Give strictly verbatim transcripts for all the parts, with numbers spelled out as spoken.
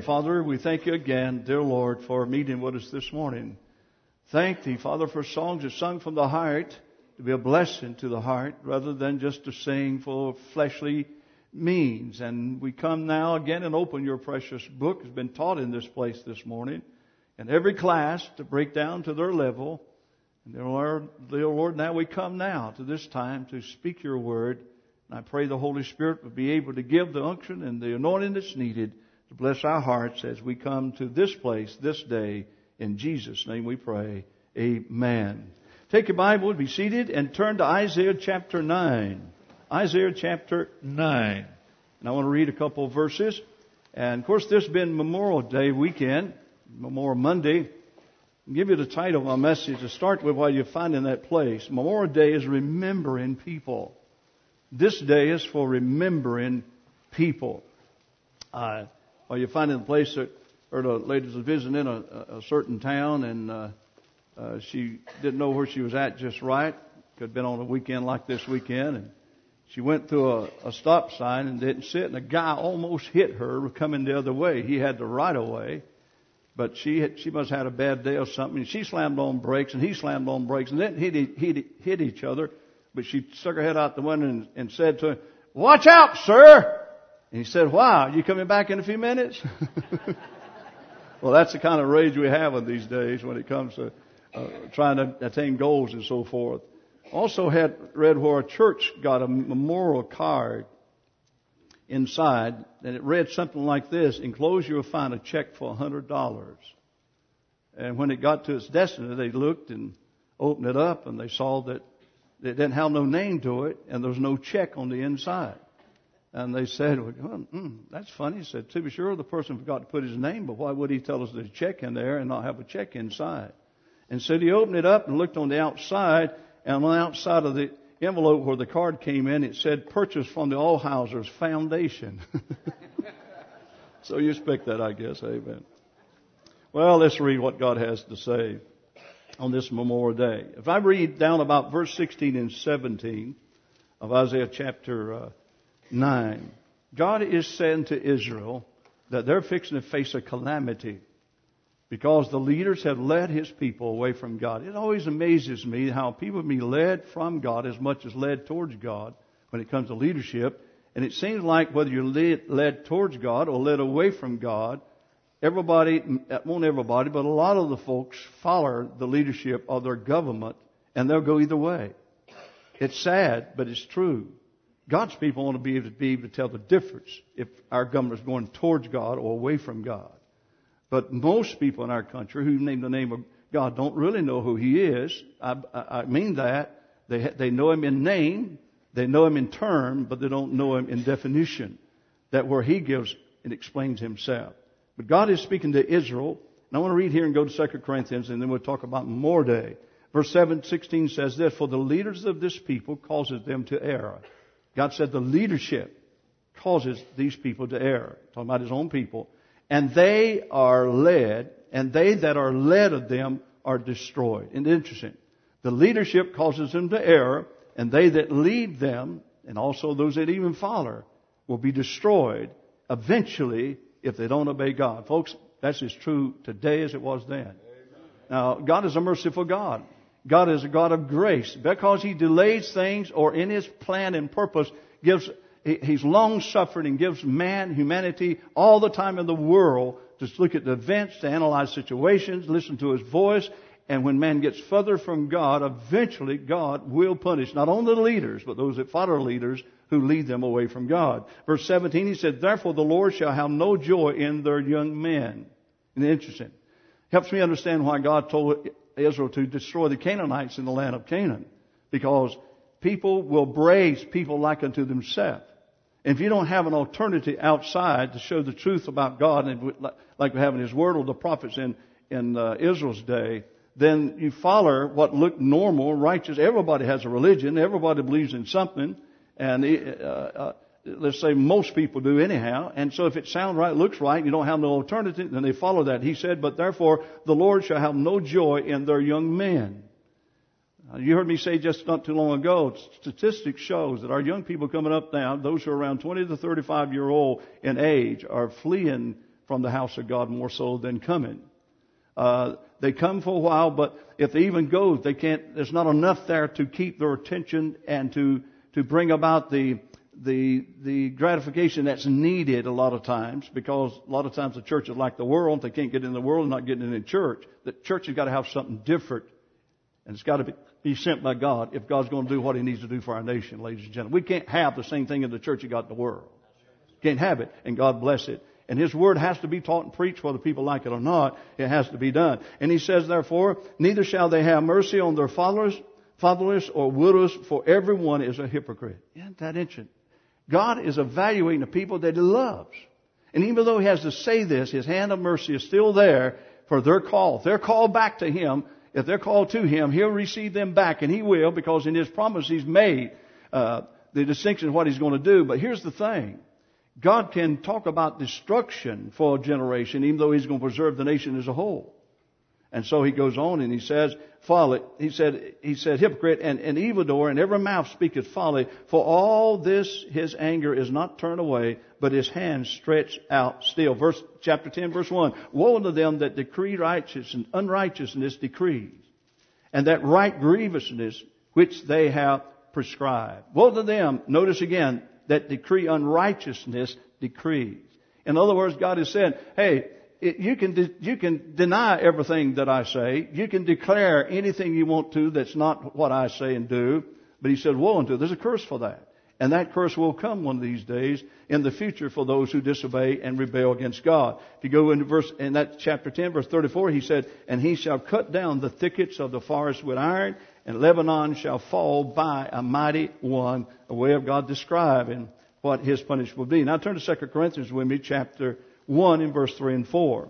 Father, we thank you again, dear Lord, for meeting with us this morning. Thank thee, Father, for songs that sung from the heart to be a blessing to the heart rather than just to sing for fleshly means. And we come now again and open your precious book. It's been taught in this place this morning. And every class to break down to their level. And dear Lord, dear Lord, now we come now to this time to speak your word. And I pray the Holy Spirit will be able to give the unction and the anointing that's needed to bless our hearts as we come to this place this day. In Jesus' name we pray. Amen. Take your Bible, be seated, and turn to Isaiah chapter nine. Isaiah chapter nine. And I want to read a couple of verses. And of course, this has been Memorial Day weekend, Memorial Monday. I'll give you the title of my message to start with while you find in that place. Memorial Day is remembering people. This day is for remembering people. Uh, while you find in the place that heard a lady was visiting in a, a certain town, and uh, uh, she didn't know where she was at just right. Could have been on a weekend like this weekend, and she went through a, a stop sign and didn't sit, and a guy almost hit her coming the other way. He had the right of way, but she had, she must have had a bad day or something. And she slammed on brakes, and he slammed on brakes, and then hit, hit, hit each other. But she stuck her head out the window and, and said to him, "Watch out, sir!" And he said, "Wow, you coming back in a few minutes?" Well, that's the kind of rage we have in these days when it comes to uh, trying to attain goals and so forth. Also had read where a church got a memorial card inside, and it read something like this: "Enclosed you will find a check for a hundred dollars." And when it got to its destiny, they looked and opened it up, and they saw that it didn't have no name to it, and there was no check on the inside. And they said, well, mm, that's funny. He said, to be sure, the person forgot to put his name, but why would he tell us there's a check in there and not have a check inside? And so he opened it up and looked on the outside, and on the outside of the envelope where the card came in, it said, "Purchased from the Allhauser's Foundation." So you expect that, I guess. Amen. Well, let's read what God has to say on this Memorial Day. If I read down about verse sixteen and seventeen of Isaiah chapter uh, nine, God is saying to Israel that they're fixing to face a calamity because the leaders have led His people away from God. It always amazes me how people can be led from God as much as led towards God when it comes to leadership. And it seems like whether you're led, led towards God or led away from God, everybody, won't everybody, but a lot of the folks follow the leadership of their government, and they'll go either way. It's sad, but it's true. God's people want to be able to be able to tell the difference if our government is going towards God or away from God. But most people in our country who name the name of God don't really know who He is. I, I, I mean that. They, they know Him in name, they know Him in term, but they don't know Him in definition. That where He gives and explains Himself. But God is speaking to Israel. And I want to read here and go to Second Corinthians, and then we'll talk about Memorial Day. Verse seven, sixteen says this: "For the leaders of this people causes them to err." God said the leadership causes these people to err. Talking about His own people. "And they are led, and they that are led of them are destroyed." And interesting. The leadership causes them to err, and they that lead them, and also those that even follow, will be destroyed eventually if they don't obey God. Folks, that's as true today as it was then. Amen. Now, God is a merciful God. God is a God of grace. Because He delays things or in His plan and purpose gives, He's long-suffering and gives man, humanity, all the time in the world to look at the events, to analyze situations, listen to His voice. And when man gets further from God, eventually God will punish not only the leaders, but those that follow leaders who lead them away from God. Verse seventeen, He said, "Therefore the Lord shall have no joy in their young men." And interesting. Helps me understand why God told Israel to destroy the Canaanites in the land of Canaan. Because people will praise people like unto themselves. And if you don't have an alternative outside to show the truth about God, and like we have in His Word or the prophets in, in uh, Israel's day, then you follow what looked normal, righteous. Everybody has a religion. Everybody believes in something. And uh, uh, let's say most people do anyhow. And so if it sounds right, looks right, you don't have no alternative, then they follow that. He said, "But therefore the Lord shall have no joy in their young men." Now, you heard me say just not too long ago, statistics shows that our young people coming up now, those who are around twenty to thirty-five year old in age, are fleeing from the house of God more so than coming. Uh, they come for a while, but if they even go, they can't, there's not enough there to keep their attention and to, to bring about the, the, the gratification that's needed a lot of times, because a lot of times the church is like the world. They can't get in the world and not getting in the church. The church has got to have something different, and it's got to be, be sent by God if God's going to do what He needs to do for our nation, ladies and gentlemen. We can't have the same thing in the church you got in the world. Can't have it, and God bless it. And His Word has to be taught and preached whether people like it or not. It has to be done. And He says, therefore, neither shall they have mercy on their fatherless, fatherless or widows, for everyone is a hypocrite. Isn't that interesting? God is evaluating the people that He loves. And even though He has to say this, His hand of mercy is still there for their call. If they're called back to Him, if they're called to Him, He'll receive them back, and He will, because in His promise He's made uh, the distinction of what He's going to do. But here's the thing. God can talk about destruction for a generation, even though He's going to preserve the nation as a whole. And so He goes on and He says, folly, He said, He said, hypocrite and, and evildoer, and every mouth speaketh folly. For all this His anger is not turned away, but His hand stretched out still. Verse, chapter ten, verse one. Woe unto them that decree righteousness and unrighteousness decrees, and that right grievousness which they have prescribed. Woe to them, notice again, that decree unrighteousness decrees. In other words, God has said, hey, it, you can de- you can deny everything that I say. You can declare anything you want to that's not what I say and do. But He said, woe unto them. There's a curse for that. And that curse will come one of these days in the future for those who disobey and rebel against God. If you go into verse, in that chapter ten, verse thirty-four, He said, and He shall cut down the thickets of the forest with iron, and Lebanon shall fall by a mighty one, a way of God describing what His punishment will be. Now turn to Second Corinthians with me, chapter one, in verse three and four.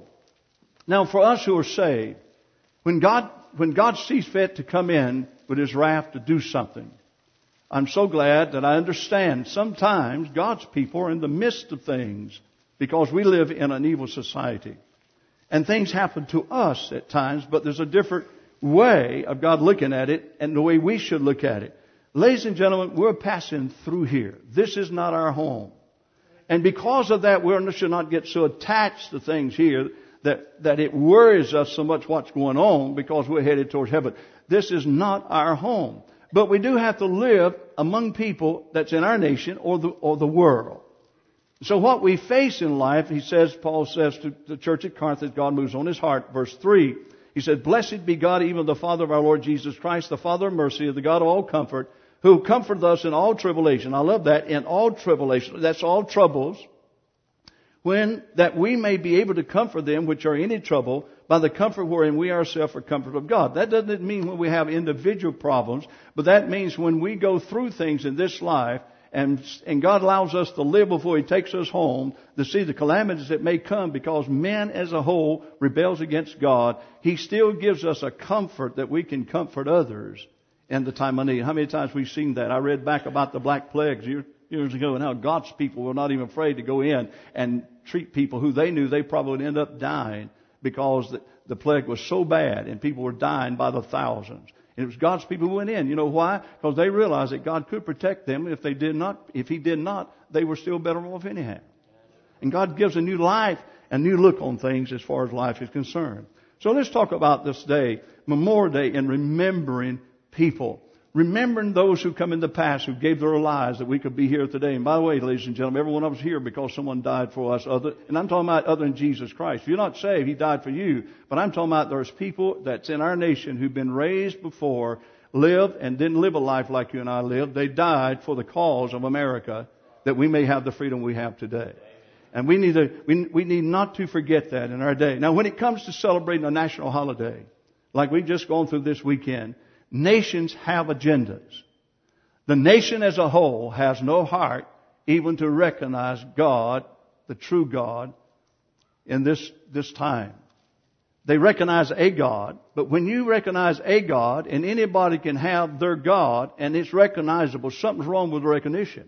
Now for us who are saved, when God, when God sees fit to come in with His wrath to do something, I'm so glad that I understand sometimes God's people are in the midst of things because we live in an evil society. And things happen to us at times, but there's a different way of God looking at it and the way we should look at it. Ladies and gentlemen, we're passing through here. This is not our home. And because of that, we should not get so attached to things here that, that it worries us so much what's going on because we're headed towards heaven. This is not our home. But we do have to live among people that's in our nation or the, or the world. So what we face in life, he says, Paul says to the church at Corinth, as God moves on his heart, verse three, he said, blessed be God, even the Father of our Lord Jesus Christ, the Father of mercy, the God of all comfort, who comforteth us in all tribulation. I love that, in all tribulation. That's all troubles. When that we may be able to comfort them which are in any trouble by the comfort wherein we ourselves are comforted of God. That doesn't mean when we have individual problems, but that means when we go through things in this life and, and God allows us to live before He takes us home to see the calamities that may come because man as a whole rebels against God, He still gives us a comfort that we can comfort others in the time of need. How many times we've seen that? I read back about the Black Plagues years ago and how God's people were not even afraid to go in and treat people who they knew they probably would end up dying because the, the plague was so bad and people were dying by the thousands. And it was God's people who went in. You know why? Because they realized that God could protect them. If they did not, if He did not, they were still better off anyhow. And God gives a new life, a new look on things as far as life is concerned. So let's talk about this day, Memorial Day, and remembering people. Remembering those who come in the past who gave their lives that we could be here today. And by the way, ladies and gentlemen, every one of us here because someone died for us. Other, and I'm talking about other than Jesus Christ. If you're not saved, He died for you. But I'm talking about there's people that's in our nation who've been raised before, lived and didn't live a life like you and I lived. They died for the cause of America that we may have the freedom we have today. And we need to, we, we need not to forget that in our day. Now, when it comes to celebrating a national holiday, like we've just gone through this weekend, nations have agendas. The nation as a whole has no heart even to recognize God, the true God, in this, this time. They recognize a God, but when you recognize a God, and anybody can have their God, and it's recognizable, something's wrong with the recognition.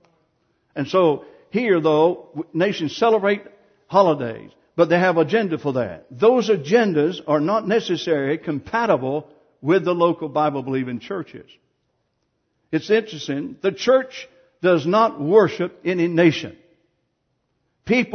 And so, here though, nations celebrate holidays, but they have agenda for that. Those agendas are not necessarily compatible with the local Bible-believing churches. It's interesting. The church does not worship any nation. People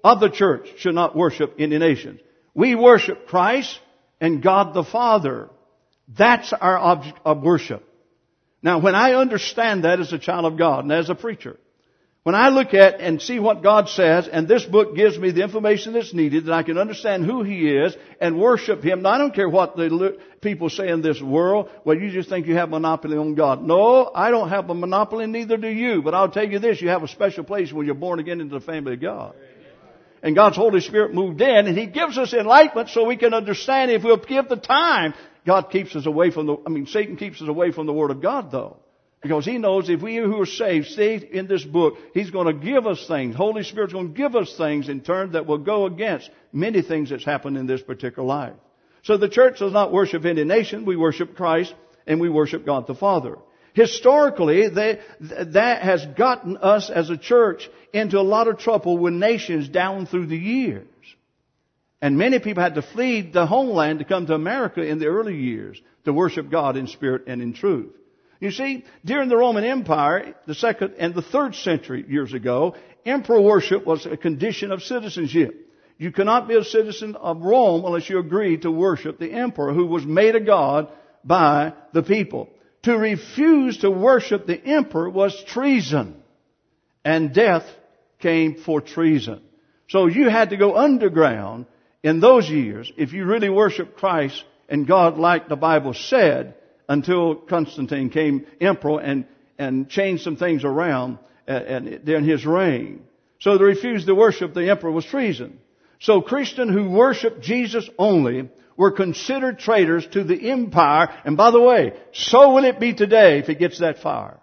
of the church should not worship any nations. We worship Christ and God the Father. That's our object of worship. Now, when I understand that as a child of God and as a preacher, when I look at and see what God says, and this book gives me the information that's needed, that I can understand who He is and worship Him. Now, I don't care what the people say in this world. Well, you just think you have monopoly on God. No, I don't have a monopoly, neither do you. But I'll tell you this, you have a special place when you're born again into the family of God. And God's Holy Spirit moved in, and He gives us enlightenment so we can understand. If we'll give the time, God keeps us away from the, I mean, Satan keeps us away from the Word of God, though. Because he knows if we who are saved stay in this book, He's going to give us things. Holy Spirit's going to give us things in turn that will go against many things that's happened in this particular life. So the church does not worship any nation. We worship Christ and we worship God the Father. Historically, they, that has gotten us as a church into a lot of trouble with nations down through the years. And many people had to flee the homeland to come to America in the early years to worship God in spirit and in truth. You see, during the Roman Empire, the second and the third century years ago, emperor worship was a condition of citizenship. You cannot be a citizen of Rome unless you agree to worship the emperor, who was made a god by the people. To refuse to worship the emperor was treason, and death came for treason. So you had to go underground in those years if you really worship Christ and God like the Bible said, until Constantine came emperor and, and changed some things around and during his reign. So to refuse to worship the emperor was treason. So Christians who worship Jesus only were considered traitors to the empire. And by the way, so will it be today if it gets that far.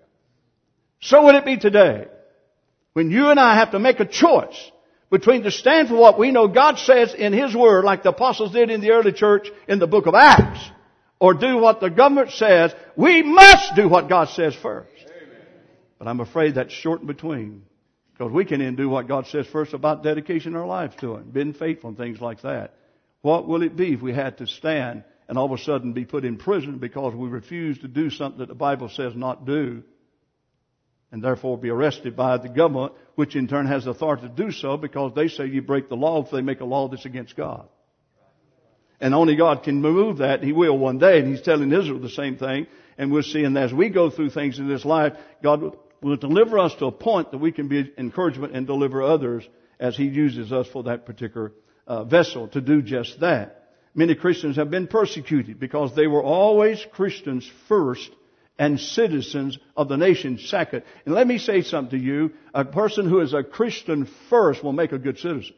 So will it be today. When you and I have to make a choice between to stand for what we know God says in His Word, like the apostles did in the early church in the book of Acts, or do what the government says. We must do what God says first. Amen. But I'm afraid that's short in between. Because we can then do what God says first about dedication of our lives to Him, being faithful and things like that. What will it be if we had to stand and all of a sudden be put in prison because we refuse to do something that the Bible says not do, and therefore be arrested by the government, which in turn has the authority to do so because they say you break the law if they make a law that's against God. And only God can remove that, and He will one day. And He's telling Israel the same thing. And we're seeing as we go through things in this life, God will deliver us to a point that we can be encouragement and deliver others as He uses us for that particular uh, vessel to do just that. Many Christians have been persecuted because they were always Christians first and citizens of the nation second. And let me say something to you. A person who is a Christian first will make a good citizen.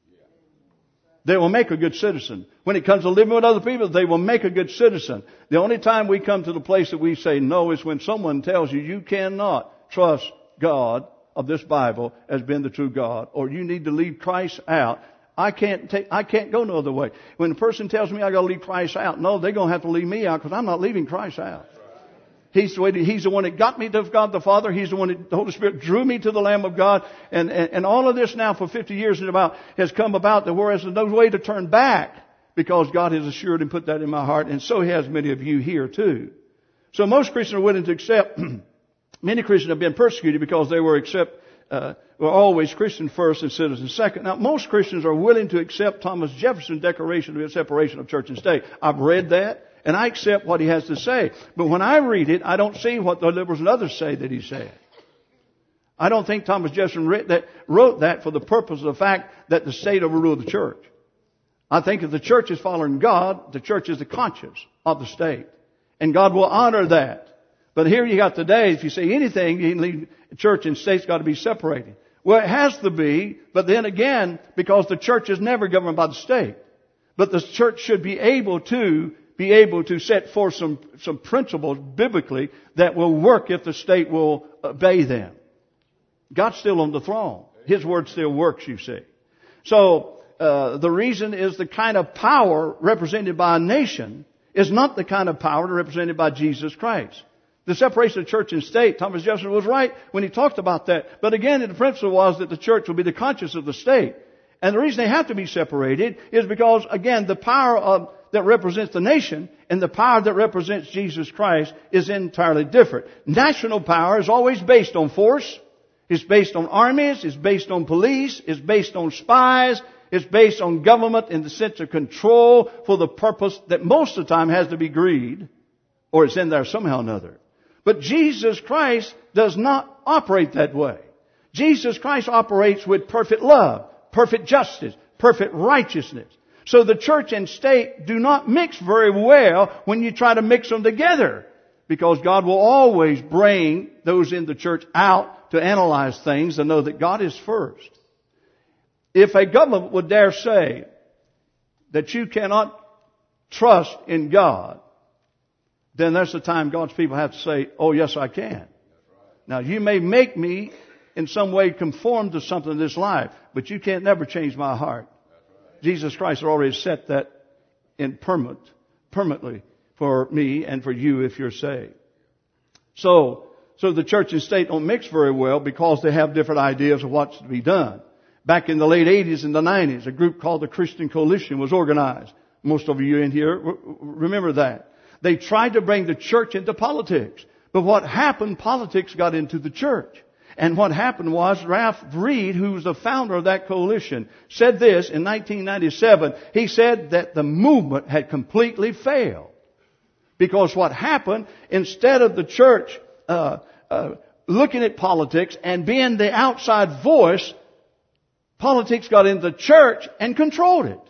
They will make a good citizen. When it comes to living with other people, they will make a good citizen. The only time we come to the place that we say no is when someone tells you you cannot trust God of this Bible as being the true God, or you need to leave Christ out. I can't take, I can't go no other way. When a person tells me I got to leave Christ out, no, they're going to have to leave me out because I'm not leaving Christ out. He's the, way to, he's the one that got me to God the Father. He's the one that the Holy Spirit drew me to the Lamb of God. And, and, and all of this now for fifty years and about has come about that whereas there's no way to turn back because God has assured and put that in my heart. And so has many of you here too. So most Christians are willing to accept. Many Christians have been persecuted because they were accept, uh, were always Christian first and citizen second. Now most Christians are willing to accept Thomas Jefferson's Declaration of Separation of Church and State. I've read that. And I accept what he has to say. But when I read it, I don't see what the liberals and others say that he said. I don't think Thomas Jefferson wrote that, wrote that for the purpose of the fact that the state overruled the church. I think if the church is following God, the church is the conscience of the state. And God will honor that. But here you got today, if you say anything, you can leave church and state's got to be separated. Well, it has to be, but then again, because the church is never governed by the state. But the church should be able to be able to set forth some, some principles biblically that will work if the state will obey them. God's still on the throne. His word still works, you see. So, uh, the reason is the kind of power represented by a nation is not the kind of power represented by Jesus Christ. The separation of church and state, Thomas Jefferson was right when he talked about that. But again, the principle was that the church will be the conscience of the state. And the reason they have to be separated is because, again, the power of that represents the nation and the power that represents Jesus Christ is entirely different. National power is always based on force It's based on armies. It's based on police. It's based on spies. It's based on government in the sense of control for the purpose that most of the time has to be greed, or it's in there somehow or another. But Jesus Christ does not operate that way. Jesus Christ operates with perfect love, perfect justice, perfect righteousness. So the church and state do not mix very well when you try to mix them together, because God will always bring those in the church out to analyze things and know that God is first. If a government would dare say that you cannot trust in God, then that's the time God's people have to say, oh yes, I can. Now you may make me in some way conform to something in this life, but you can't never change my heart. Jesus Christ has already set that in permanent, permanently for me and for you if you're saved. So, so the church and state don't mix very well because they have different ideas of what's to be done. Back in the late eighties and the nineties, a group called the Christian Coalition was organized. Most of you in here remember that. They tried to bring the church into politics. But what happened, politics got into the church. And what happened was Ralph Reed, who was the founder of that coalition, said this in nineteen ninety-seven. He said that the movement had completely failed. Because what happened, instead of the church uh, uh, looking at politics and being the outside voice, politics got into the church and controlled it.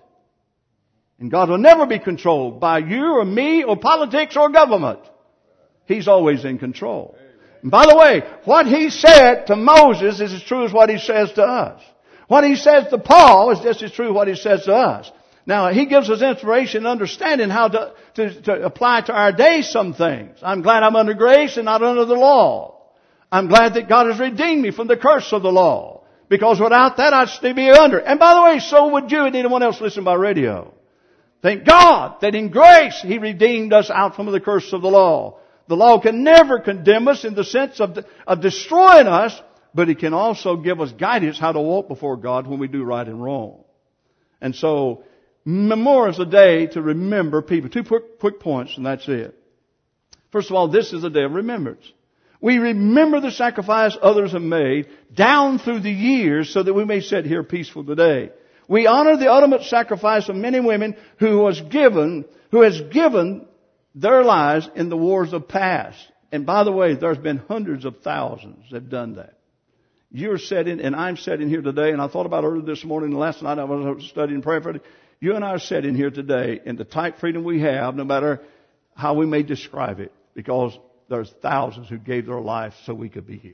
And God will never be controlled by you or me or politics or government. He's always in control. And by the way, what He said to Moses is as true as what He says to us. What He says to Paul is just as true as what He says to us. Now, He gives us inspiration and understanding how to, to, to apply to our day some things. I'm glad I'm under grace and not under the law. I'm glad that God has redeemed me from the curse of the law. Because without that, I'd still be under. And by the way, so would you and anyone else listening by radio. Thank God that in grace He redeemed us out from the curse of the law. The law can never condemn us in the sense of, of destroying us, but it can also give us guidance how to walk before God when we do right and wrong. And so, Memorial is a day to remember people. Two quick, quick points, and that's it. First of all, this is a day of remembrance. We remember the sacrifice others have made down through the years so that we may sit here peaceful today. We honor the ultimate sacrifice of men and women who was given, who has given their lives in the wars of past. And by the way, there's been hundreds of thousands that have done that. You're sitting, and I'm sitting here today, and I thought about it earlier this morning, and last night I was studying prayer for it. You and I are sitting here today in the type freedom we have, no matter how we may describe it, because there's thousands who gave their life so we could be here.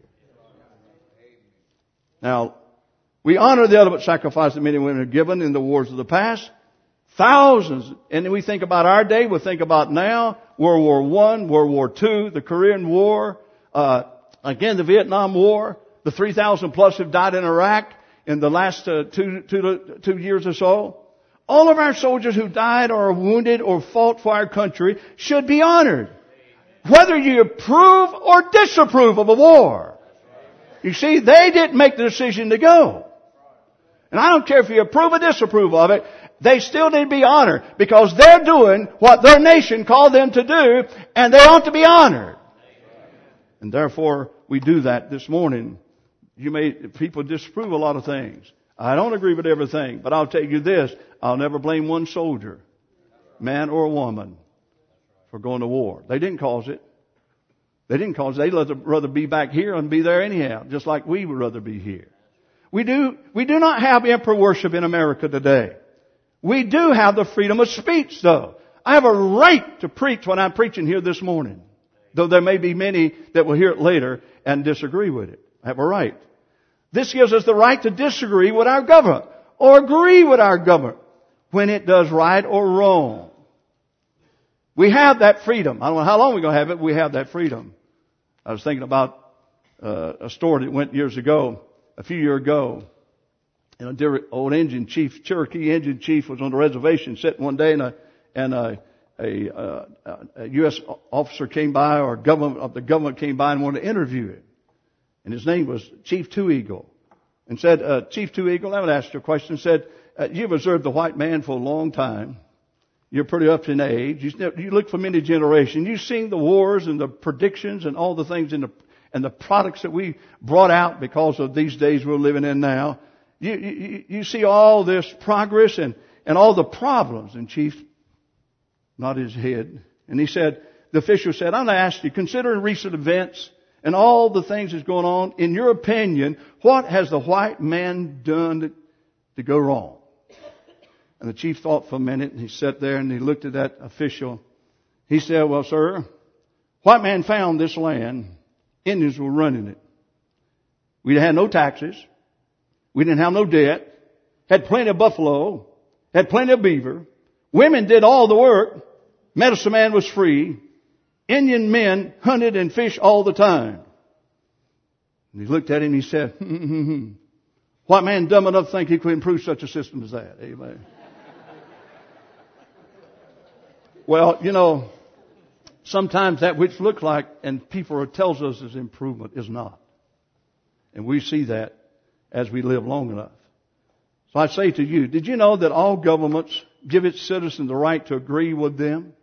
Now, we honor the ultimate sacrifice that men and women have given in the wars of the past. Thousands. And then we think about our day, we think about now, World War One, World War Two, the Korean War, uh, again, the Vietnam War, the three thousand plus who've died in Iraq in the last uh, two, two, two years or so. All of our soldiers who died or are wounded or fought for our country should be honored. Whether you approve or disapprove of a war. You see, they didn't make the decision to go. And I don't care if you approve or disapprove of it, they still need to be honored because they're doing what their nation called them to do, and they ought to be honored. And therefore, we do that this morning. You may, people disapprove a lot of things. I don't agree with everything, but I'll tell you this, I'll never blame one soldier, man or woman, for going to war. They didn't cause it. They didn't cause it. They'd rather be back here and be there anyhow, just like we would rather be here. We do, we do not have emperor worship in America today. We do have the freedom of speech, though. I have a right to preach when I'm preaching here this morning, though there may be many that will hear it later and disagree with it. I have a right. This gives us the right to disagree with our government or agree with our government when it does right or wrong. We have that freedom. I don't know how long we're going to have it, but we have that freedom. I was thinking about uh, a story that went years ago, a few years ago. And a dear old engine chief, Cherokee engine chief, was on the reservation sitting one day, and a and a, a, a, a U S officer came by, or government of the government came by and wanted to interview him. And his name was Chief Two Eagle, and said, uh, Chief Two Eagle, I would ask you a question. Said, uh, you've observed the white man for a long time. You're pretty up in age. You, you look for many generations. You've seen the wars and the predictions and all the things in the and the products that we brought out because of these days we're living in now, you, you, you see all this progress and, and all the problems. And Chief nodded his head. And he said, the official said, I'm going to ask you, considering recent events and all the things that's going on, in your opinion, what has the white man done to, to go wrong? And the chief thought for a minute, and he sat there and he looked at that official. He said, well, sir, white man found this land. Indians were running it. We had no taxes. We didn't have no debt. Had plenty of buffalo. Had plenty of beaver. Women did all the work. Medicine man was free. Indian men hunted and fished all the time. And he looked at him and he said, hmm, hmm, hmm. White man dumb enough to think he could improve such a system as that. Amen. Well, you know, sometimes that which looks like and people tells us is improvement is not. And we see that as we live long enough. So I say to you, did you know that all governments give its citizens the right to agree with them?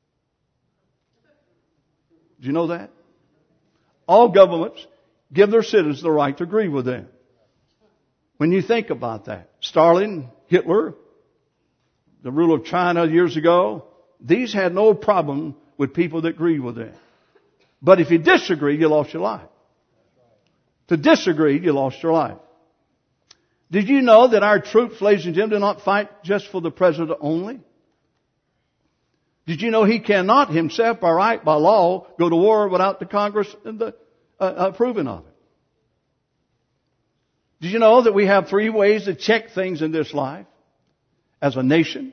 Did you know that? All governments give their citizens the right to agree with them. When you think about that, Stalin, Hitler, the rule of China years ago, these had no problem with people that agreed with them. But if you disagree, you lost your life. To disagree, you lost your life. Did you know that our troops, ladies and gentlemen, do not fight just for the president only? Did you know he cannot himself, by right, by law, go to war without the Congress and the, uh, approving of it? Did you know that we have three ways to check things in this life as a nation?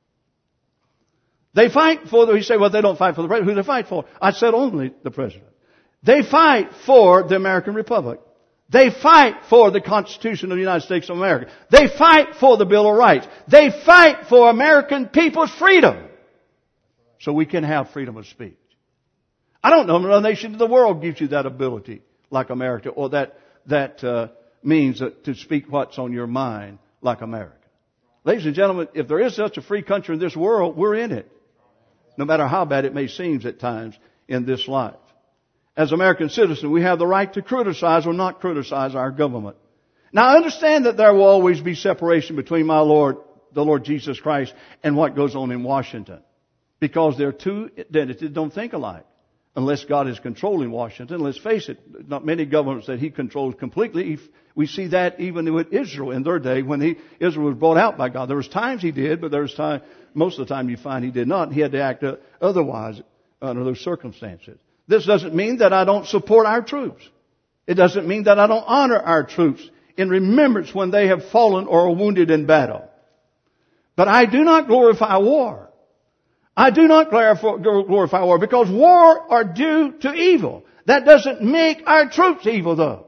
They fight for the, you say, well, they don't fight for the president. Who do they fight for? I said only the president. They fight for the American Republic. They fight for the Constitution of the United States of America. They fight for the Bill of Rights. They fight for American people's freedom. So we can have freedom of speech. I don't know another nation in the world gives you that ability like America, or that, that, uh, means to speak what's on your mind like America. Ladies and gentlemen, if there is such a free country in this world, we're in it. No matter how bad it may seem at times in this life. As American citizens, we have the right to criticize or not criticize our government. Now, I understand that there will always be separation between my Lord, the Lord Jesus Christ, and what goes on in Washington. Because there are two entities that don't think alike. Unless God is controlling Washington. Let's face it, not many governments that He controls completely. We see that even with Israel in their day when he, Israel was brought out by God. There was times He did, but there was time, most of the time you find He did not. He had to act otherwise under those circumstances. This doesn't mean that I don't support our troops. It doesn't mean that I don't honor our troops in remembrance when they have fallen or are wounded in battle. But I do not glorify war. I do not glorify war because war are due to evil. That doesn't make our troops evil though.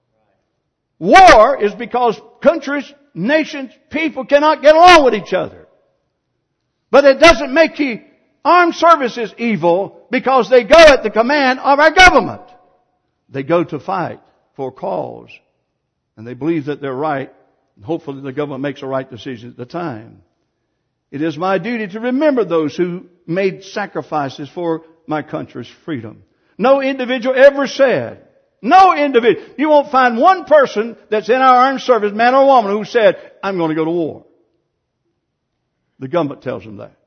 War is because countries, nations, people cannot get along with each other. But it doesn't make the armed services evil because they go at the command of our government. They go to fight for a cause. And they believe that they're right. And hopefully the government makes the right decision at the time. It is my duty to remember those who made sacrifices for my country's freedom. No individual ever said, no individual, you won't find one person that's in our armed service, man or woman, who said, I'm going to go to war. The government tells them that.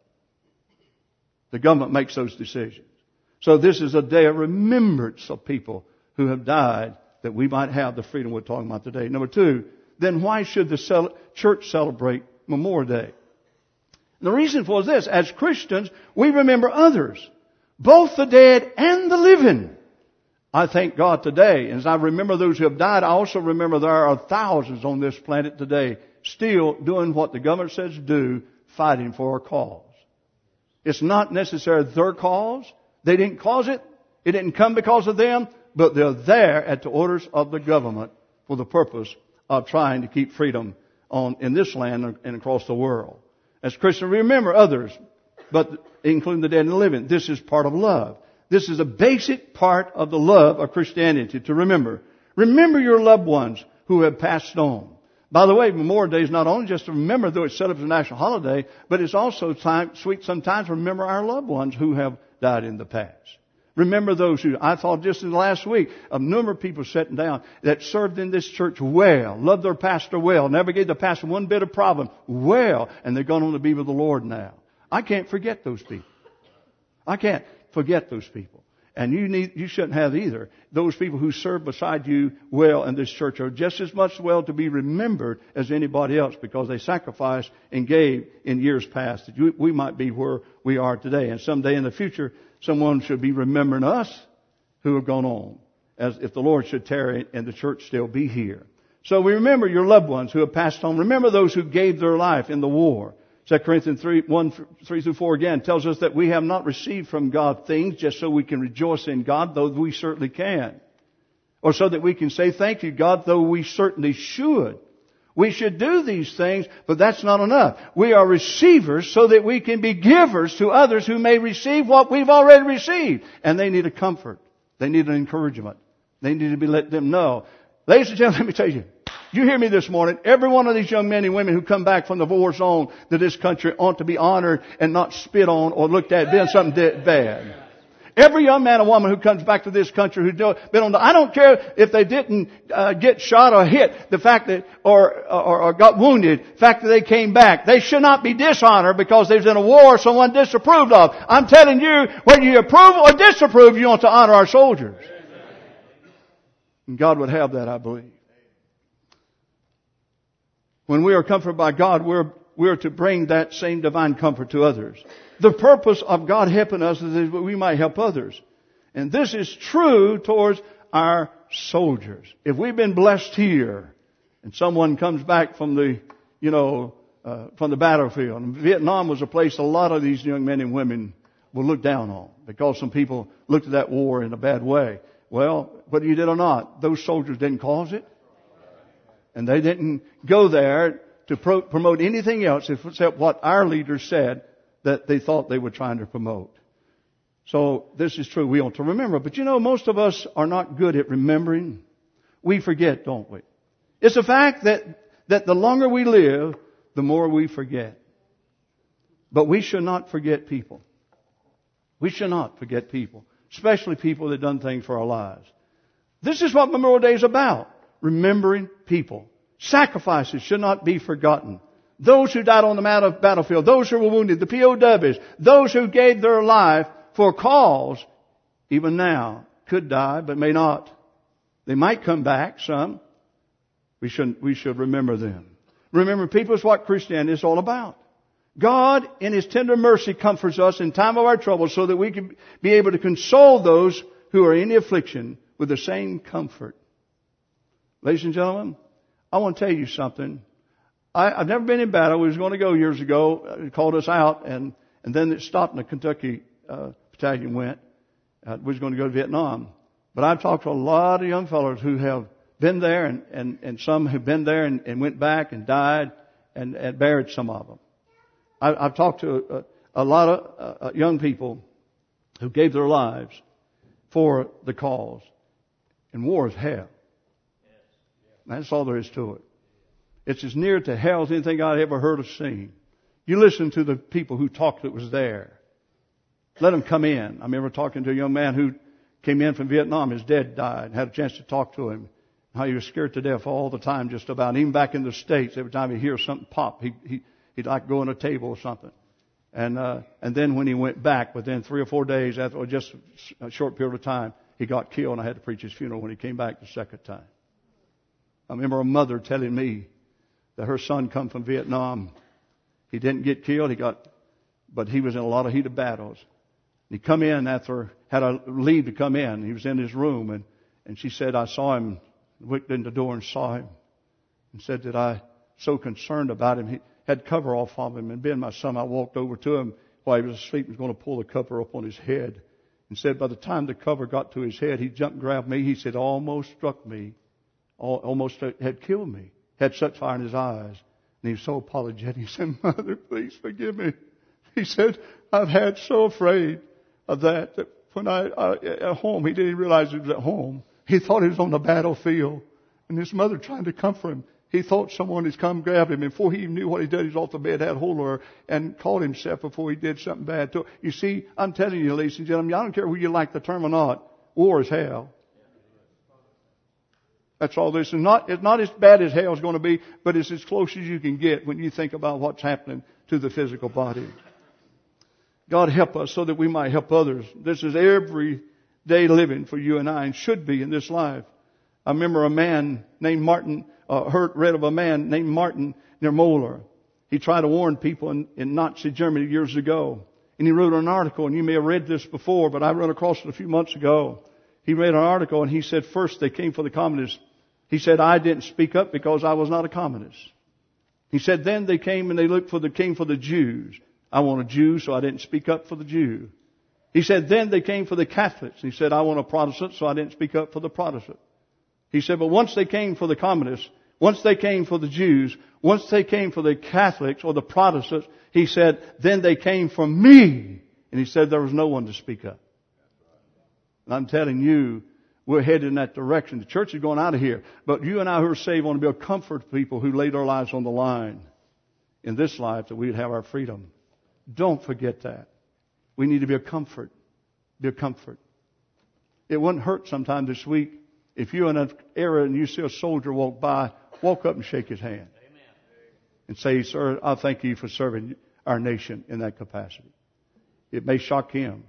The government makes those decisions. So this is a day of remembrance of people who have died that we might have the freedom we're talking about today. Number two, then why should the cel- church celebrate Memorial Day? The reason for this, as Christians, we remember others, both the dead and the living. I thank God today, as I remember those who have died, I also remember there are thousands on this planet today still doing what the government says to do, fighting for a cause. It's not necessarily their cause. They didn't cause it. It didn't come because of them, but they're there at the orders of the government for the purpose of trying to keep freedom on in this land and across the world. As Christians, remember others, but including the dead and the living. This is part of love. This is a basic part of the love of Christianity to remember. Remember your loved ones who have passed on. By the way, Memorial Day is not only just to remember, though it's set up as a national holiday, but it's also time, sweet sometimes to remember our loved ones who have died in the past. Remember those who, I thought just in the last week, a number of people sitting down that served in this church well, loved their pastor well, never gave the pastor one bit of problem, well, and they're going on to be with the Lord now. I can't forget those people. I can't forget those people. And you need, you shouldn't have either. Those people who serve beside you well in this church are just as much well to be remembered as anybody else because they sacrificed and gave in years past that we might be where we are today. And someday in the future, someone should be remembering us who have gone on, as if the Lord should tarry and the church still be here. So we remember your loved ones who have passed on. Remember those who gave their life in the war. Second Corinthians three, one, three through four again tells us that we have not received from God things just so we can rejoice in God, though we certainly can. Or so that we can say thank you, God, though we certainly should. We should do these things, but that's not enough. We are receivers so that we can be givers to others who may receive what we've already received. And they need a comfort. They need an encouragement. They need to be let them know. Ladies and gentlemen, let me tell you. You hear me this morning. Every one of these young men and women who come back from the war zone to this country ought to be honored and not spit on or looked at doing something bad. Every young man or woman who comes back to this country who's been on the, I don't care if they didn't uh, get shot or hit, the fact that, or, or, or got wounded, the fact that they came back. They should not be dishonored because there's in a war someone disapproved of. I'm telling you, whether you approve or disapprove, you want to honor our soldiers. And God would have that, I believe. When we are comforted by God, we're, we're to bring that same divine comfort to others. The purpose of God helping us is that we might help others. And this is true towards our soldiers. If we've been blessed here, and someone comes back from the, you know, uh, from the battlefield. And Vietnam was a place a lot of these young men and women will look down on because some people looked at that war in a bad way. Well, whether you did or not, those soldiers didn't cause it. And they didn't go there to pro- promote anything else except what our leaders said that they thought they were trying to promote. So this is true. We ought to remember. But you know, most of us are not good at remembering. We forget, don't we? It's a fact that, that the longer we live, the more we forget. But we should not forget people. We should not forget people. Especially people that have done things for our lives. This is what Memorial Day is about. Remembering people. Sacrifices should not be forgotten. Those who died on the battlefield, those who were wounded, the P O Ws, those who gave their life for a cause, even now, could die, but may not. They might come back, some. We should, we should remember them. Remember, people is what Christianity is all about. God, in His tender mercy, comforts us in time of our trouble so that we can be able to console those who are in the affliction with the same comfort. Ladies and gentlemen, I want to tell you something. I, I've never been in battle. We was going to go years ago. It called us out, and, and then it stopped, and the Kentucky uh, battalion went. Uh, we was going to go to Vietnam. But I've talked to a lot of young fellows who have been there, and, and, and some have been there and, and went back and died and, and buried some of them. I, I've talked to a, a lot of uh, young people who gave their lives for the cause. And war is hell. That's all there is to it. It's as near to hell as anything I'd ever heard or seen. You listen to the people who talked that was there. Let them come in. I remember talking to a young man who came in from Vietnam. His dad died. Had a chance to talk to him. How he was scared to death all the time just about. Even back in the States, every time he'd hear something pop, he, he, he'd like go on a table or something. And, uh, and then when he went back, within three or four days after, or just a short period of time, he got killed, and I had to preach his funeral when he came back the second time. I remember a mother telling me that her son come from Vietnam. He didn't get killed, he got, but he was in a lot of heated battles. He come in after, had a leave to come in. He was in his room, and, and she said, I saw him, looked in the door and saw him, and said that I so concerned about him. He had cover off of him, and being my son, I walked over to him while he was asleep and was going to pull the cover up on his head. And said by the time the cover got to his head, he jumped and grabbed me. He said, almost struck me. Almost had killed me. Had such fire in his eyes. And he was so apologetic. He said, Mother, please forgive me. He said, I've had so afraid of that, that when I, I at home, he didn't realize he was at home. He thought he was on the battlefield. And his mother trying to comfort him. He thought someone had come grab him. Before he even knew what he did, he was off the bed, had hold of her, and caught himself before he did something bad to her. You see, I'm telling you, ladies and gentlemen, I don't care whether you like the term or not, war is hell. That's all this is. Not, it's not as bad as hell is going to be, but it's as close as you can get when you think about what's happening to the physical body. God help us so that we might help others. This is everyday living for you and I, and should be in this life. I remember a man named Martin, uh, heard, read of a man named Martin Niemöller. He tried to warn people in, in Nazi Germany years ago. And he wrote an article, and you may have read this before, but I ran across it a few months ago. He read an article, and he said, first they came for the communists. He said, I didn't speak up because I was not a communist. He said, then they came and they looked for the, came for the Jews. I want a Jew, so I didn't speak up for the Jew. He said, then they came for the Catholics. He said, I want a Protestant, so I didn't speak up for the Protestant. He said, but once they came for the communists, once they came for the Jews, once they came for the Catholics or the Protestants, he said, then they came for me. And he said there was no one to speak up. And I'm telling you, we're headed in that direction. The church is going out of here. But you and I who are saved want to be a comfort to people who laid their lives on the line in this life that we'd have our freedom. Don't forget that. We need to be a comfort. Be a comfort. It wouldn't hurt sometime this week if you're in an area and you see a soldier walk by, walk up and shake his hand. Amen. And say, sir, I thank you for serving our nation in that capacity. It may shock him,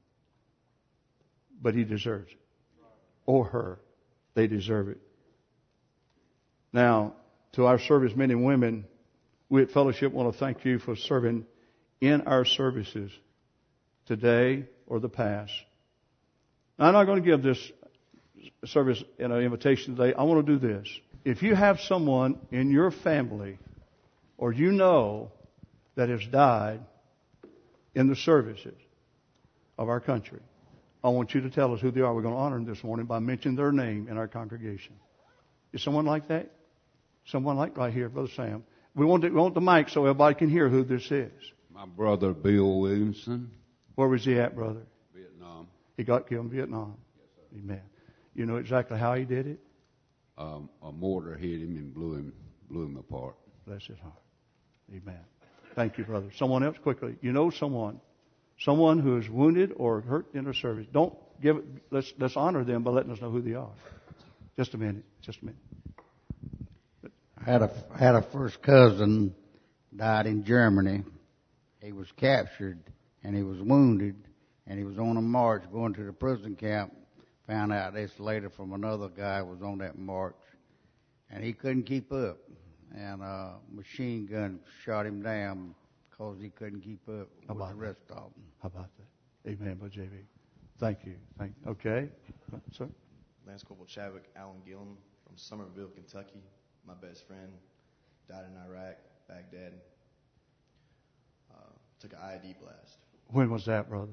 but he deserves it. Or her. They deserve it. Now, to our service men and women, we at Fellowship want to thank you for serving in our services today or the past. Now, I'm not going to give this service in an invitation today. I want to do this. If you have someone in your family or you know that has died in the services of our country, I want you to tell us who they are. We're going to honor them this morning by mentioning their name in our congregation. Is someone like that? Someone like right here, Brother Sam. We want, to, we want the mic so everybody can hear who this is. My brother, Bill Williamson. Where was he at, brother? Vietnam. He got killed in Vietnam. Yes, sir. Amen. You know exactly how he did it? Um, a mortar hit him and blew him, blew him apart. Bless his heart. Amen. Thank you, brother. Someone else, quickly. You know someone. Someone who is wounded or hurt in their service. Don't give it, let's, let's honor them by letting us know who they are. Just a minute. Just a minute. I had a, had a first cousin died in Germany. He was captured and he was wounded and he was on a march going to the prison camp. Found out this later from another guy who was on that march, and he couldn't keep up. And a machine gun shot him down because he couldn't keep up with the rest of them. How about that? Amen, Brother J V. Thank you. Thank you. Okay. Sir? Lance Corporal Chadwick Allen Gillum from Somerville, Kentucky. My best friend died in Iraq, Baghdad. Uh, took an I E D blast. When was that, brother?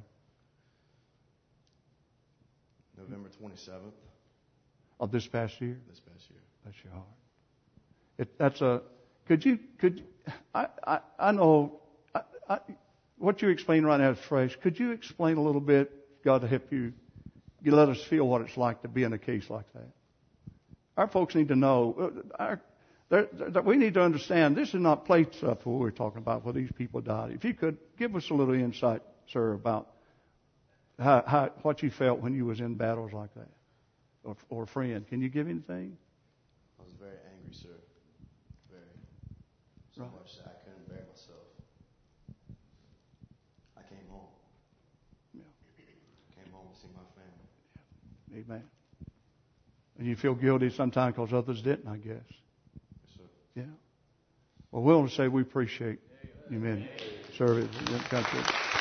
November twenty-seventh. Of this past year? This past year. Bless your heart. It, that's a. Could you? Could I? I, I know. I, I, what you explained right now is fresh. Could you explain a little bit? God to help you. You let us feel what it's like to be in a case like that. Our folks need to know. Our, they're, they're, we need to understand. This is not play stuff. What we're talking about. Where these people died. If you could give us a little insight, sir, about how, how what you felt when you was in battles like that, or, or a friend. Can you give anything? I was very angry, sir. Very. So Right. much that I couldn't bear myself. I came home. Yeah. Came home to see my family. Amen. And you feel guilty sometimes because others didn't, I guess. Yes, sir. Yeah. Well, we want to say we appreciate you men serving in this country.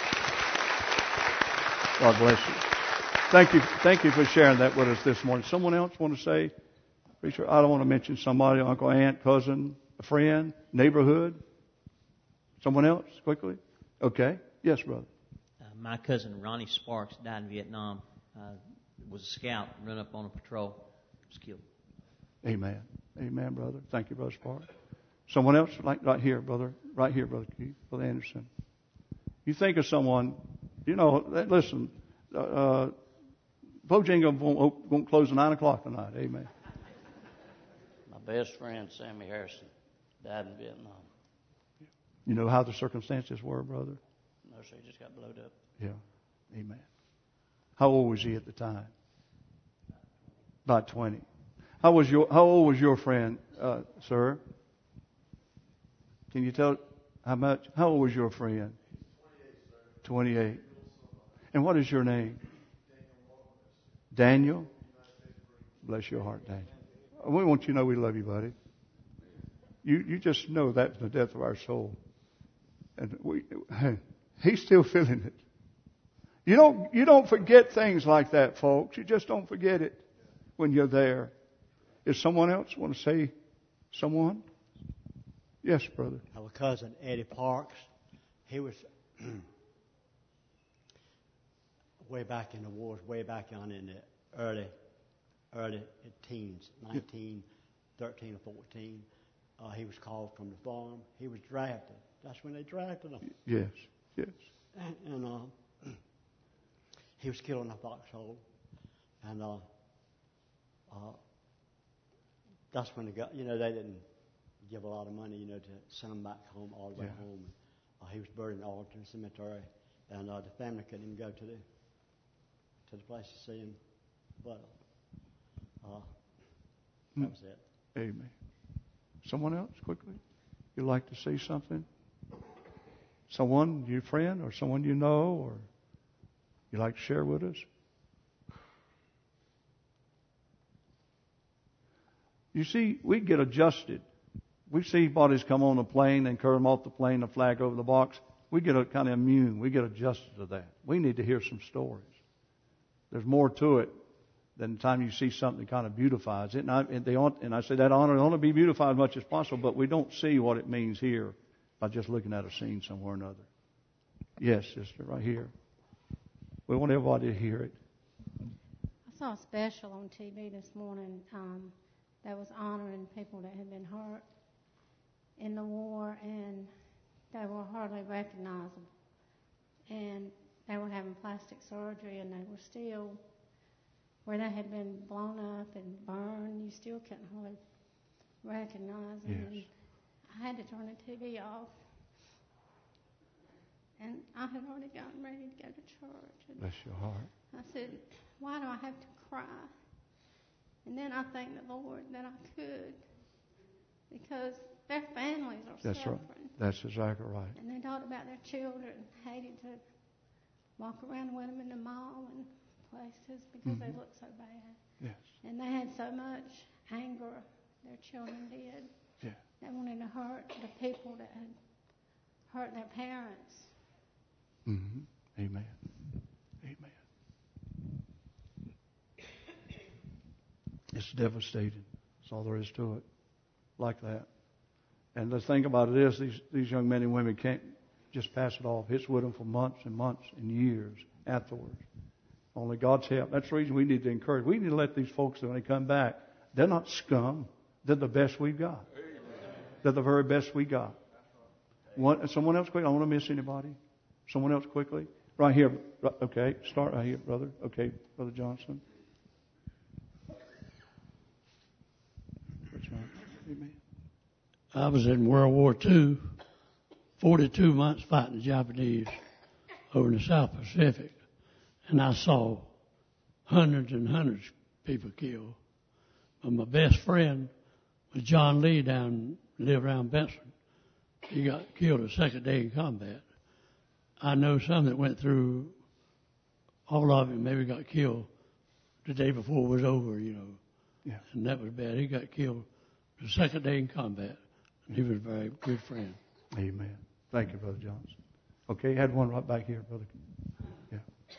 God bless you. Thank you. Thank you for sharing that with us this morning. Someone else want to say? Preacher, I don't want to mention somebody, uncle, aunt, cousin, a friend, neighborhood. Someone else, quickly. Okay. Yes, brother. Uh, my cousin Ronnie Sparks died in Vietnam. Uh, was a scout, run up on a patrol, was killed. Amen. Amen, brother. Thank you, Brother Sparks. Someone else, like right here, brother. Right here, Brother Keith, Brother Anderson. You think of someone, you know, listen, uh, Bojangles won't, won't close at nine o'clock tonight. Amen. My My best friend, Sammy Harrison, died in Vietnam. You know how the circumstances were, brother? No, sir, he just got blowed up. Yeah. Amen. How old was he at the time? About twenty. How was your How old was your friend, uh, sir? Can you tell how much? How old was your friend? Twenty-eight. And what is your name? Daniel. Bless your heart, Daniel. We want you to know we love you, buddy. You you just know that's the depth of our soul, and we he's still feeling it. You don't you don't forget things like that, folks. You just don't forget it when you're there. Is someone else want to say someone? Yes, brother. Our cousin Eddie Parks. He was way back in the wars, way back on in the early early teens, nineteen, thirteen or fourteen. Uh, he was called from the farm. He was drafted. That's when they drafted him. Yes, yes. And, and uh, he was killed in a foxhole. And uh, uh, that's when they got, you know, they didn't give a lot of money, you know, to send him back home, all the way Yeah. home. Uh, he was buried in Arlington Cemetery. And uh, the family couldn't even go to the to the place to see him. But uh, that was it. Amen. Someone else, quickly? You'd like to say something? Someone, your friend, or someone you know, or you'd like to share with us? You see, we get adjusted. We see bodies come on a plane and curve them off the plane, a flag over the box. We get a, kind of immune. We get adjusted to that. We need to hear some stories. There's more to it than the time you see something that kind of beautifies it. And I, and they ought, and I say that honor ought to be beautified as much as possible, but we don't see what it means here by just looking at a scene somewhere or another. Yes, sister, right here. We want everybody to hear it. I saw a special on T V this morning um, that was honoring people that had been hurt in the war, and they were hardly recognizable. And they were having plastic surgery, and they were still, where they had been blown up and burned, you still couldn't hardly recognize them. Yes. And I had to turn the T V off. And I had already gotten ready to go to church. And Bless your heart. I said, why do I have to cry? And then I thanked the Lord that I could, because their families are That's suffering. right. That's exactly right. And they talked about their children, hated to walk around with them in the mall and places because Mm-hmm. they looked so bad. Yes. And they had so much anger, their children did. Yeah. They wanted to hurt the people that had hurt their parents. Mm-hmm. Amen. Amen. It's devastating. That's all there is to it. Like that. And the thing about it is, these, these young men and women can't just pass it off. It's with them for months and months and years afterwards. Only God's help. That's the reason we need to encourage. We need to let these folks, when they come back, they're not scum. They're the best we've got. They're the very best we got. One, someone else quick. I don't want to miss anybody. Someone else quickly. Right here. Okay. Start right here, brother. Okay, Brother Johnson. That's right. Amen. I was in World War Two, forty-two months fighting the Japanese over in the South Pacific, and I saw hundreds and hundreds of people killed. But my best friend was John Lee down, lived around Benson. He got killed the second day in combat. I know some that went through, all of them maybe got killed the day before it was over, you know. Yeah. And that was bad. He got killed the second day in combat. He was a very good friend. Amen. Thank you, Brother Johnson. Okay, had one right back here, Brother. Yeah.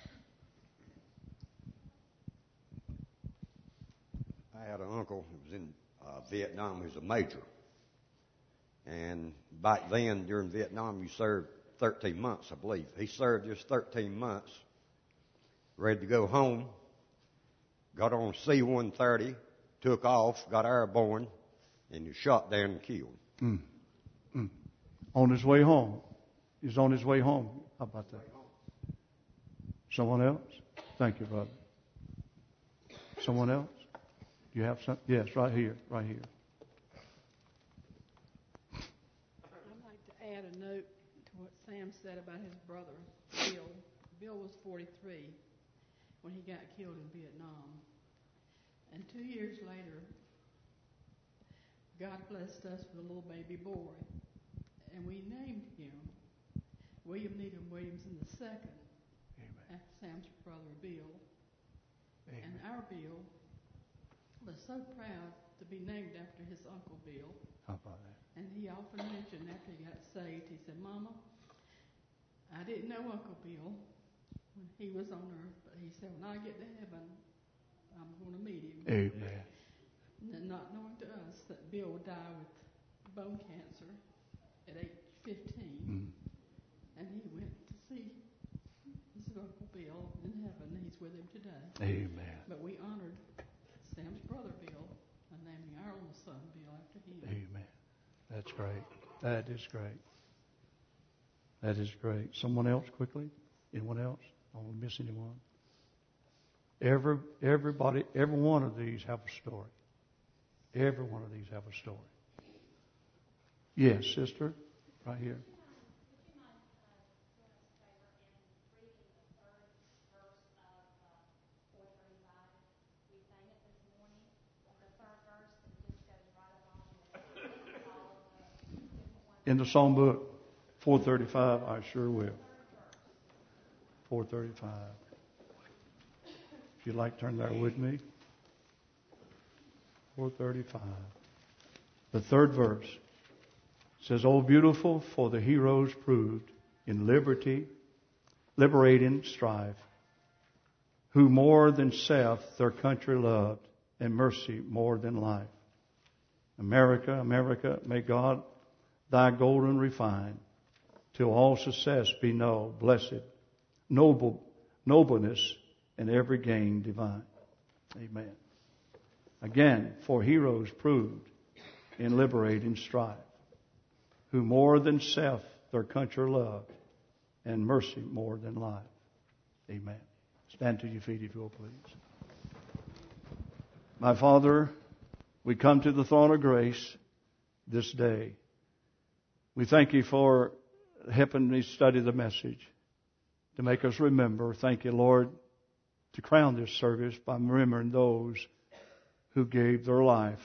I had an uncle who was in uh, Vietnam who was a major. And back then, during Vietnam, you served thirteen months, I believe. He served just thirteen months, ready to go home, got on C one thirty, took off, got airborne, and was shot down and killed. Mm. Mm. On his way home. He's on his way home. How about that? Someone else? Thank you, brother. Someone else? Do you have some? Yes, right here, right here. Sam said about his brother, Bill. Bill was forty-three when he got killed in Vietnam. And two years later, God blessed us with a little baby boy. And we named him William Needham Williamson the second, after Sam's brother Bill. Amen. And our Bill was so proud to be named after his Uncle Bill. How about that? And he often mentioned after he got saved, he said, Mama, I didn't know Uncle Bill when he was on earth, but he said, when I get to heaven, I'm going to meet him. Amen. And not knowing to us that Bill would die with bone cancer at age fifteen. Mm. And he went to see his Uncle Bill in heaven, and he's with him today. Amen. But we honored Sam's brother Bill and naming our little son Bill after him. Amen. That's great. That is great. That is great. Someone else quickly? Anyone else? I don't want to miss anyone. Every, everybody, every one of these have a story. Every one of these have a story. Yes, sister, right here. In the songbook, four thirty-five, I sure will. four thirty-five. If you'd like to turn there with me. four thirty-five. The third verse says, "Oh, beautiful for the heroes proved in liberty, liberating strife, who more than self their country loved, and mercy more than life. America, America, may God thy golden refine, till all success be know, blessed, noble, nobleness, and every gain divine." Amen. Again, for heroes proved in liberating strife, who more than self their country loved, and mercy more than life. Amen. Stand to your feet if you will, please. My Father, we come to the throne of grace this day. We thank you for helping me study the message, to make us remember. Thank you, Lord, to crown this service by remembering those who gave their life.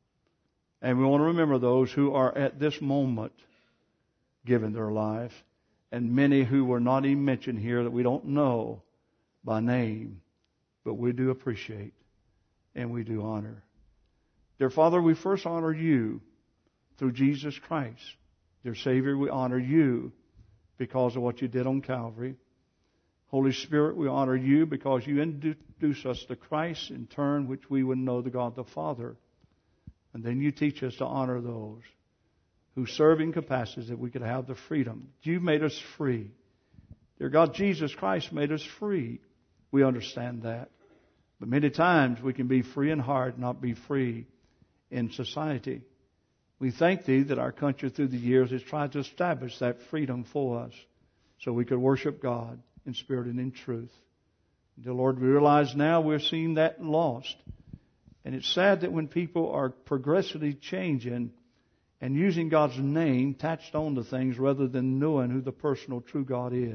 And we want to remember those who are at this moment giving their life, and many who were not even mentioned here that we don't know by name, but we do appreciate and we do honor. Dear Father, we first honor you through Jesus Christ. Dear Savior, we honor you because of what you did on Calvary. Holy Spirit, we honor you because you introduce us to Christ in turn, which we would know the God the Father. And then you teach us to honor those who serve in capacities that we could have the freedom. You made us free. Dear God, Jesus Christ made us free. We understand that. But many times we can be free in heart, not be free in society. We thank Thee that our country through the years has tried to establish that freedom for us so we could worship God in spirit and in truth. Dear Lord, we realize now we're seeing that lost. And it's sad that when people are progressively changing and using God's name attached on to things rather than knowing who the personal true God is.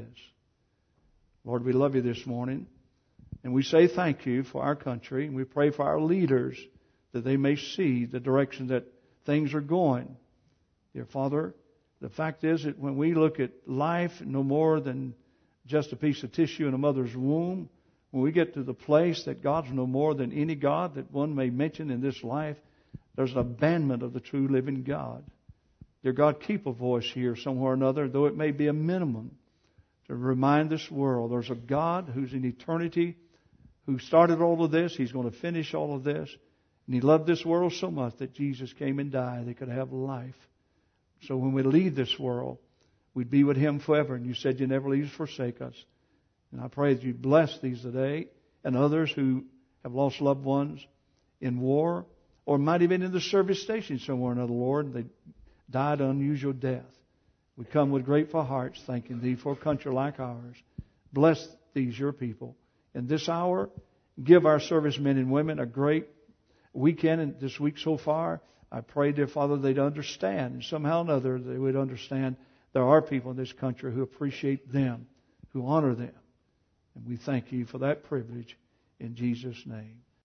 Lord, we love you this morning. And we say thank you for our country. And we pray for our leaders that they may see the direction that things are going. Dear Father, the fact is that when we look at life no more than just a piece of tissue in a mother's womb, when we get to the place that God's no more than any God that one may mention in this life, there's an abandonment of the true living God. Dear God, keep a voice here somewhere or another, though it may be a minimum, to remind this world there's a God who's in eternity, who started all of this. He's going to finish all of this. And He loved this world so much that Jesus came and died. They could have life. So when we leave this world, we'd be with Him forever. And you said you never leave us, forsake us. And I pray that you bless these today and others who have lost loved ones in war or might have been in the service station somewhere or another, Lord. They died an unusual death. We come with grateful hearts thanking Thee for a country like ours. Bless these, your people. In this hour, give our servicemen and women a great weekend and this week so far. I pray, dear Father, they'd understand. And somehow or another, they would understand there are people in this country who appreciate them, who honor them. And we thank you for that privilege in Jesus' name.